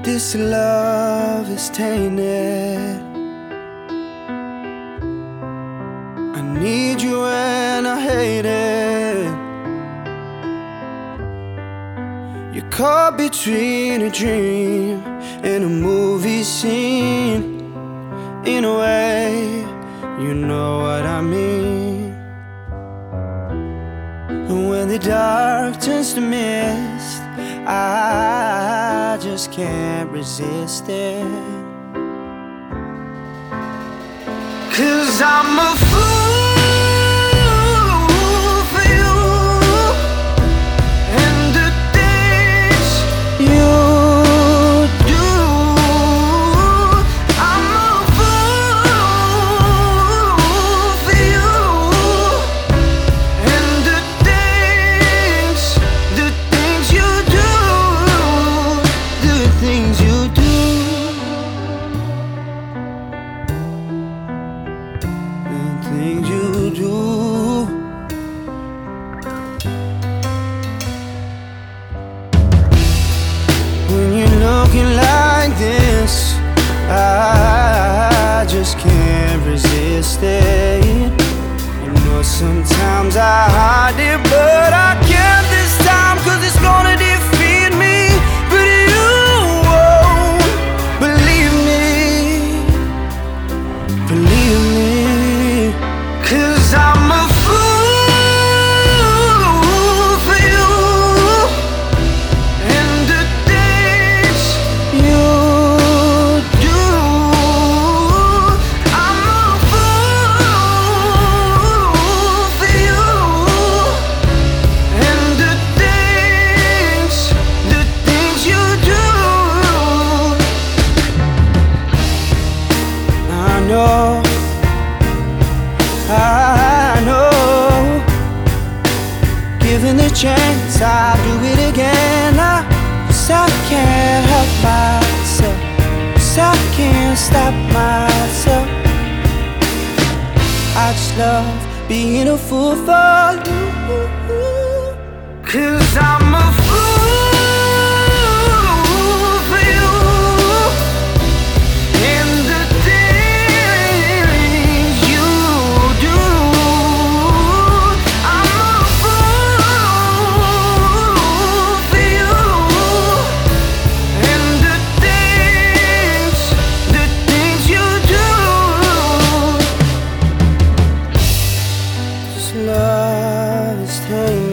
This love is tainted. I need you and I hate it. You're caught between a dream and a movie scene. In a way, you know what I mean. And when the dark turns to mist, I just can't resist it. 'Cause I'm a fool for you and the things you do. I'm a fool for you and the things you do. The things you do. Things you do. When you're looking like this, I just can't resist it. You know sometimes I hide it, but I can't this time, 'cause it's gonna defeat me. But you won't believe me. Believe me. 'Cause I'm a fool for you and the things you do. I'm a fool for you and the things you do. I know, given the chance, I'll do it again. 'Cause I can't help myself, 'cause I can't stop myself. I just love being a fool for you. 'Cause I'm a fool for you and the things you do. I'm a fool for you and the things you do. This love is tainted.